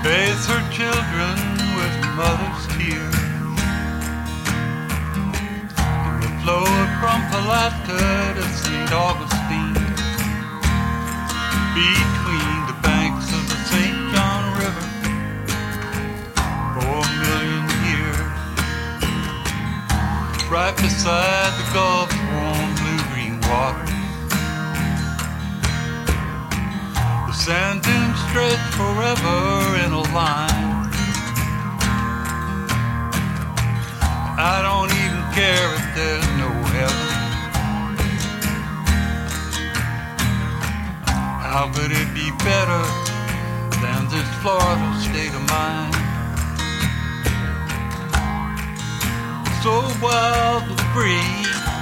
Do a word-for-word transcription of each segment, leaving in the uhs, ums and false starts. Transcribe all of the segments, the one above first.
bathes her children with mother's tears. In the flow from Palatka to Saint Augustine, between the banks of the Saint John River, for a million years, right beside the Gulf's warm blue-green water. The sand dunes stretch forever in a line. I don't even care if there's no heaven. How could it be better than this Florida state of mind? So wild and free,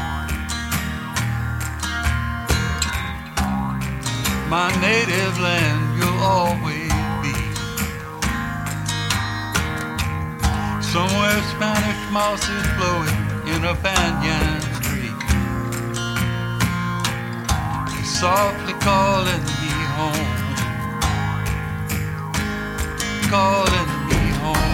my native land you'll always be. Somewhere Spanish moss is blowing in a banyan tree, softly calling me home, calling me home.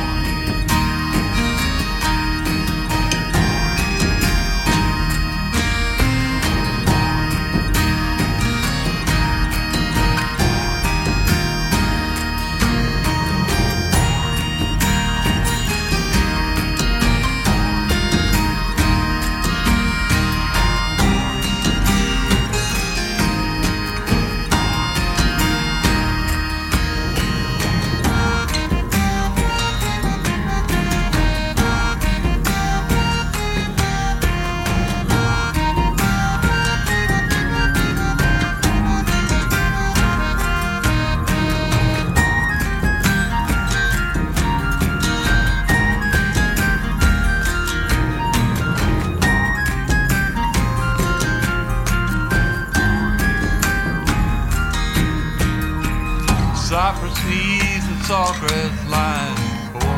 Cypress knees and sawgrass lines for,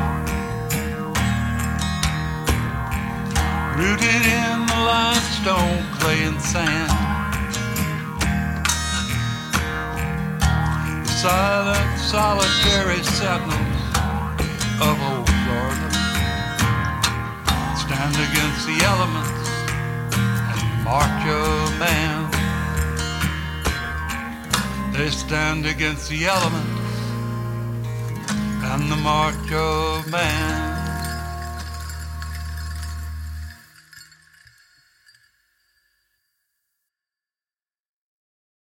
rooted in the limestone, clay and sand. The silent, solitary sentinels of old Florida stand against the elements and march of man. They stand against the elements and the march of man.